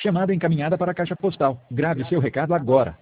Chamada encaminhada para a caixa postal. Grave seu recado agora.